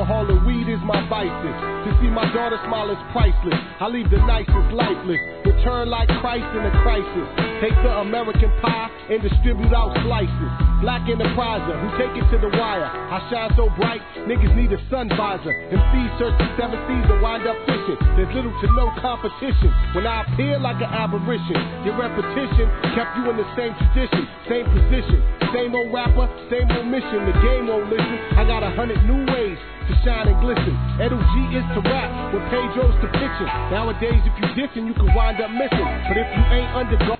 Alcohol and weed is my vices. To see my daughter smile is priceless. I leave the nicest lifeless. Return like Christ in a crisis. Take the American pie and distribute out slices. Black enterpriser who take it to the wire. I shine so bright, niggas need a sun visor. MCs search the 7 seas and wind up fishing. There's little to no competition. When I appear like an aberration, your repetition kept you in the same tradition, same position. Same old rapper, same old mission. The game won't listen. I got 100 new ways to shine and glisten. Edo G is to rap, with Pedro's to fiction. Nowadays, if you dissing, you can wind up missing. But if you ain't undergo